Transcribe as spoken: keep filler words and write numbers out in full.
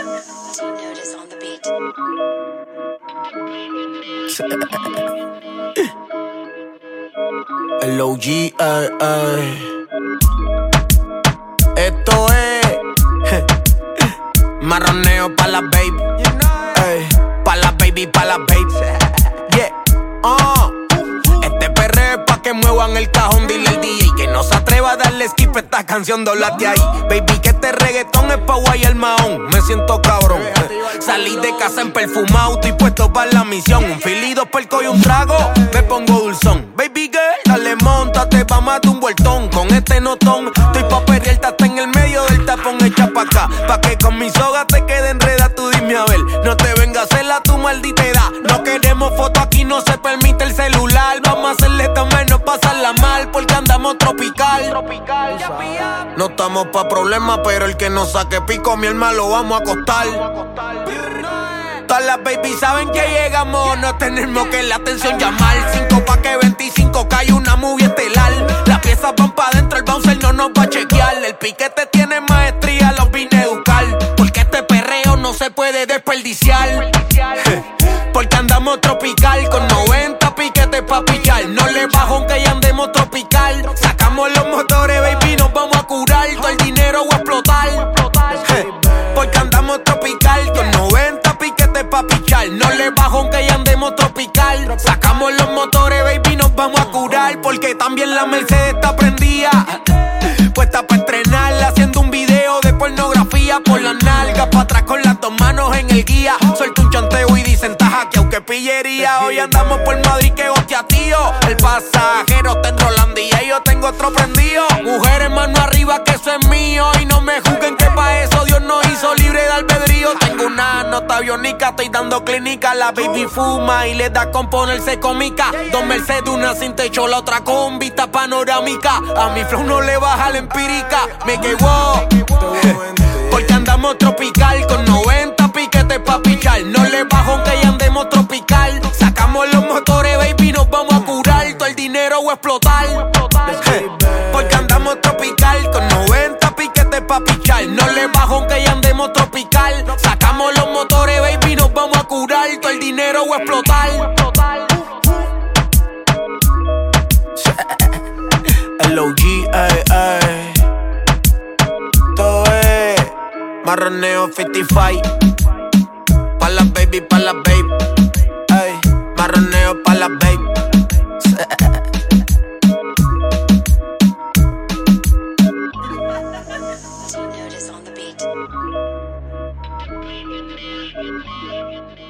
T-Notice on the beat. El O G, ay, ay. Esto es marroneo pa' la baby, ay, pa' la baby, pa' la baby. Yeah, uh. Este perreo es pa' que muevan el cajón. Dile al D J que no se atreva a darle skip a esta canción, doblate ahí. Baby, que este reggaetón es pa' guay el mahón. Me siento cabrón. Salí de casa en perfumado, estoy puesto para la misión. Un fili, dos perco y un trago, me pongo dulzón. Baby girl, dale, montate, vamos a dar un vueltón. Con este notón, estoy pa' perrearte hasta en el medio del tapón. Echa pa' acá, pa' que con mi soga te quede enreda. Tú dime a ver, no te vengas a hacerla tu maldita edad. No queremos foto, aquí no se permite el celular. Vamos a hacerle tomar, no pasarla mal, porque andamos tropical. tropical. No estamos pa' problemas, pero el que nos saque pico, mi alma lo vamos a acostar. Todas las baby saben que llegamos, no tenemos que la atención llamar. Cinco pa' que veinticinco cae una movie estelar. Las piezas van pa' dentro, el bouncer no nos va a chequear. El piquete tiene maestría, los vine a educar. Porque este perreo no se puede desperdiciar. Porque andamos tropical, con noventa piquetes pa' pichar. No le bajo aunque ya andemos tropical. Sacamos los motores, baby, nos vamos a curar. Todo el dinero va a explotar. Porque andamos tropical, con noventa piquetes pa' pichar. No le bajo aunque ya andemos tropical. Sacamos los motores, baby, nos vamos a curar. Porque también la Mercedes está prendida, puesta pa' estrenarla. Haciendo un video de pornografía por las nalgas, pa' atrás con las dos manos en el guía. Suelta un chanteo y dicen taja que aunque pillería. Hoy andamos por Madrid que hostia tío. El pasajero está en Rolandía y yo tengo otro prendido. Mujeres mano arriba que eso es mío. Y no me juzguen que pa' eso Dios nos hizo libre de albedrío. Tengo una nota biónica, estoy dando clínica. La baby fuma y le da con ponerse cómica. Dos Mercedes, una sin techo, la otra con vista panorámica. A mi flow no le baja la empírica. Me quedó porque andamos tropical, con noventa piquetes pa' pichar. No le bajo aunque ya andemos tropical. Sacamos los motores, baby, nos vamos a curar. Todo el dinero va a explotar. Porque andamos tropical, con noventa piquetes pa' pichar. No le bajo aunque ya andemos tropical. Sacamos los motores, baby, nos vamos a curar. Todo el dinero va a explotar. El O G, ay, ay. Todo es marroneo cincuenta y cinco. Pa' la baby, pa' la baby. Ay, marroneo pa' la baby. T-Notice on the beat.